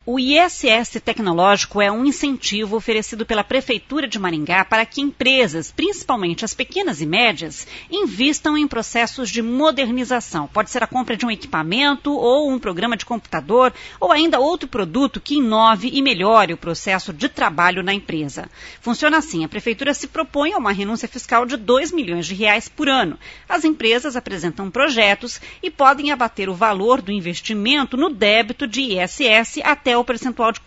O ISS Tecnológico é um incentivo oferecido pela Prefeitura de Maringá para que empresas, principalmente as pequenas e médias, invistam em processos de modernização. Pode ser a compra de um equipamento ou um programa de computador ou ainda outro produto que inove e melhore o processo de trabalho na empresa. Funciona assim, a Prefeitura se propõe a uma renúncia fiscal de R$2 milhões por ano. As empresas apresentam projetos e podem abater o valor do investimento no débito de ISS até o percentual de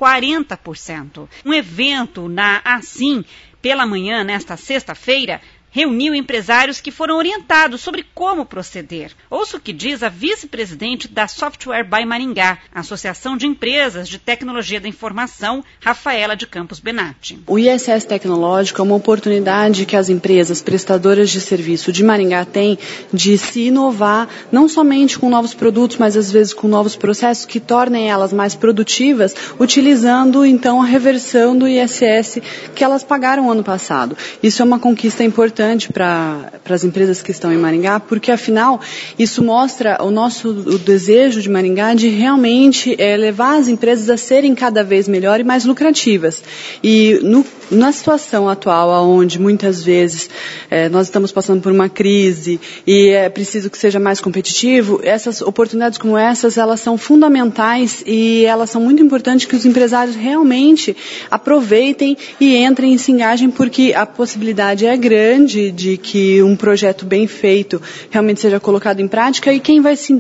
40%. Um evento na Assim, pela manhã, nesta sexta-feira, reuniu empresários que foram orientados sobre como proceder. Ouça o que diz a vice-presidente da Software by Maringá, Associação de Empresas de Tecnologia da Informação, Rafaela de Campos Benatti. O ISS Tecnológico é uma oportunidade que as empresas prestadoras de serviço de Maringá têm de se inovar, não somente com novos produtos, mas às vezes com novos processos que tornem elas mais produtivas, utilizando então a reversão do ISS que elas pagaram ano passado. Isso é uma conquista importante para as empresas que estão em Maringá, porque afinal isso mostra o desejo de Maringá de realmente levar as empresas a serem cada vez melhor e mais lucrativas. E na situação atual, onde muitas vezes nós estamos passando por uma crise e é preciso que seja mais competitivo, essas oportunidades como essas, elas são fundamentais e elas são muito importantes que os empresários realmente aproveitem e entrem e se engajem, porque a possibilidade é grande de que um projeto bem feito realmente seja colocado em prática e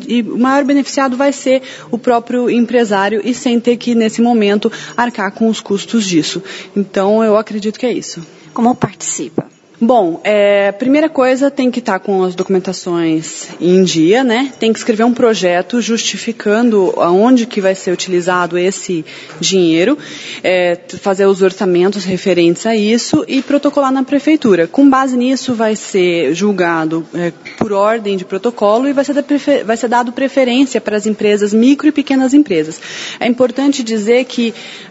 o maior beneficiado vai ser o próprio empresário e sem ter que, nesse momento, arcar com os custos disso. Então, eu acredito que é isso. Como participa? Bom, primeira coisa, tem que estar com as documentações em dia, né? Tem que escrever um projeto justificando aonde que vai ser utilizado esse dinheiro, fazer os orçamentos referentes a isso e protocolar na prefeitura. Com base nisso, vai ser julgado por ordem de protocolo e vai ser dado preferência para as empresas, micro e pequenas empresas. É importante dizer que,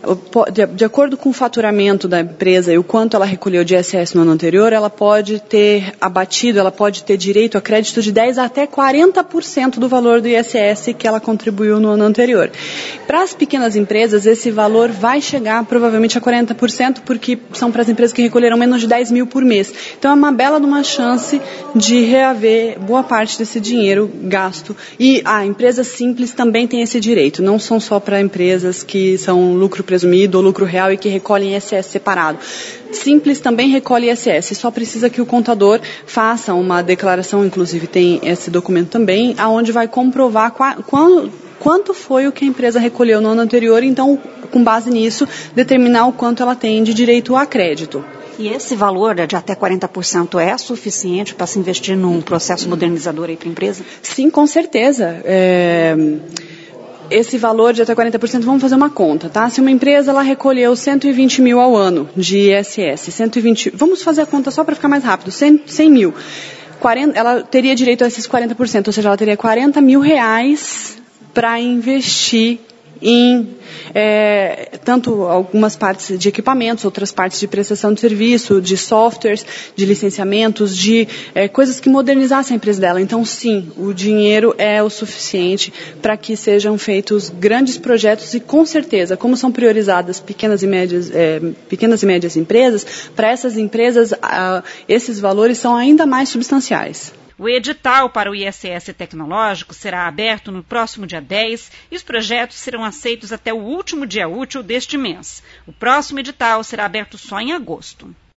de acordo com o faturamento da empresa e o quanto ela recolheu de ISS no ano anterior, ela pode ter abatido, ela pode ter direito a crédito de 10% até 40% do valor do ISS que ela contribuiu no ano anterior. Para as pequenas empresas, esse valor vai chegar provavelmente a 40%, porque são para as empresas que recolheram menos de 10 mil por mês. Então é uma bela de uma chance de reaver boa parte desse dinheiro gasto. E a empresa simples também tem esse direito, não são só para empresas que são lucro presumido ou lucro real e que recolhem ISS separado. Simples também recolhe ISS, só precisa que o contador faça uma declaração, inclusive tem esse documento também, aonde vai comprovar quanto foi o que a empresa recolheu no ano anterior, então, com base nisso, determinar o quanto ela tem de direito a crédito. E esse valor de até 40% é suficiente para se investir num processo modernizador aí para a empresa? Sim, com certeza. Esse valor de até 40%, vamos fazer uma conta, tá? Se uma empresa ela recolheu 120 mil ao ano de ISS, vamos fazer a conta só para ficar mais rápido, 100 mil. Ela teria direito a esses 40%, ou seja, ela teria 40 mil reais para investir em tanto algumas partes de equipamentos, outras partes de prestação de serviço, de softwares, de licenciamentos, de coisas que modernizassem a empresa dela. Então, sim, o dinheiro é o suficiente para que sejam feitos grandes projetos e, com certeza, como são priorizadas pequenas e médias empresas, para essas empresas esses valores são ainda mais substanciais. O edital para o ISS Tecnológico será aberto no próximo dia 10 e os projetos serão aceitos até o último dia útil deste mês. O próximo edital será aberto só em agosto.